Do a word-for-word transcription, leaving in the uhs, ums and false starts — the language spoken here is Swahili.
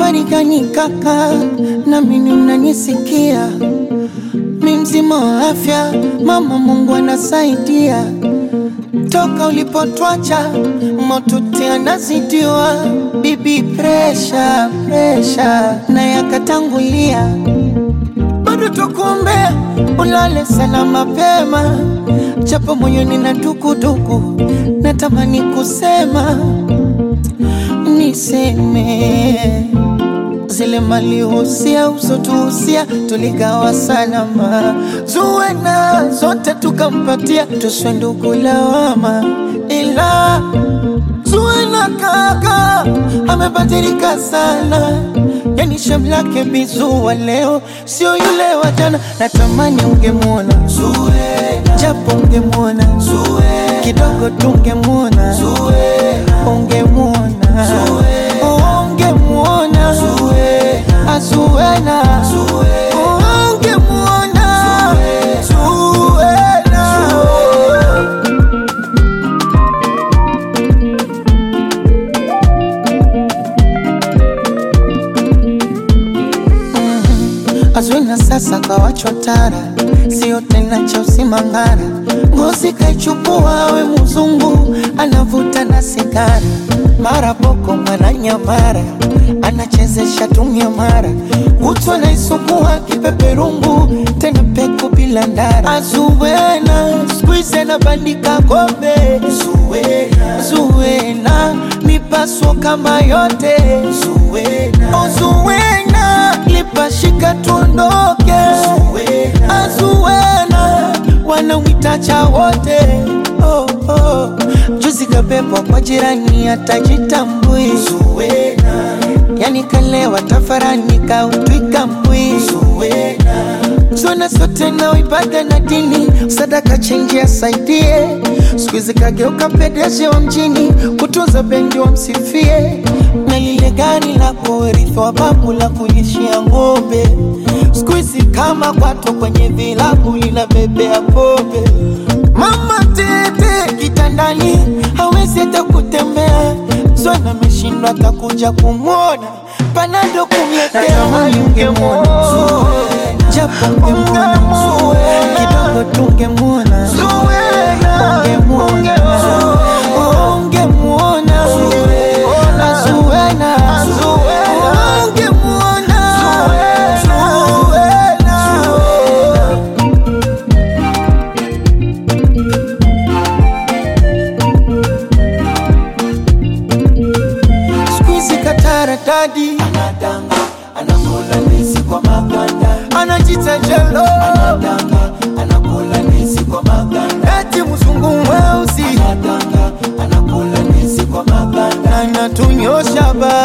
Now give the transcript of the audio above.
habari gani kaka, na mimi unanisikia? Mimi mzima wa afya, mama Mungu anasaidia. Toka ulipotwacha motuti anazidiwa, bibi pressure pressure na yakatangulia. Bado tukuombea ulale sana mapema, japo moyoni na dukuduku, natamani kusema niseme zile mali usia usotuhusia tuligawa salama, Zuwena zote tukampatia, tuswe ndugu lawama. Ila Zuwena kaka amebadilika sana, yani shamlake bizuwa leo sio yule wa jana. Natamani ungemuona Zuwena, japo ungemuona Zuwena, kidogo tungemuona Zuwena, ungemuona Zuwena, ungemuona Zuwena, Zuwena, ungemuona Zuwena. Zuwena sasa kawachwa tara, sio tena cha usimangara. Ngozi kaichukua we mzungu, anavuta na sigara. Mara boko mara nyamara, anachezesha tumia mara. Utu anaisukua kipeperungu, tena peku bila ndara. Zuwena squeeze na bandika kombe. Zuwena, Zuwena mipaso kama yote. Zuwena, oh Zuwena lipashika tuondoke. Zuwena, Zuwena wanawitacha wote. Oh, oh. Juzi kabebwa kwa jirani atajitambui. Zuwena, yani kalewa tafarani kautwika mbui. Zuwena, Zuwena sote na ibada na dini, sadaka chenji asaidie. Sikuizi kageuka pedeje wa mjini, kutunza bendi wa msifie. Na lile gari la kurithi wa babu la kulishia ng'ombe, sikuizi kama kwato kwenye vilabu linabebea pombe. Mama tete kitandani hawezi hata kutembea, Zuwena ameshindwa atakuja kumwona, panado kumletea. Ungemuona Zuwena, japo ungemuona Zuwena, kidogo tungemuona Zuwena, ungemuona ungemuona Zuwena, Zuwena, ungemuona Zuwena. Squeeze katara dadi, anadanga anakula nisi kwa maganda, anajita jelo, anadanga anakula nisi kwa maganda. Eti mzungu mweusi, anadanga anakula nisi kwa maganda, anatunyosha ba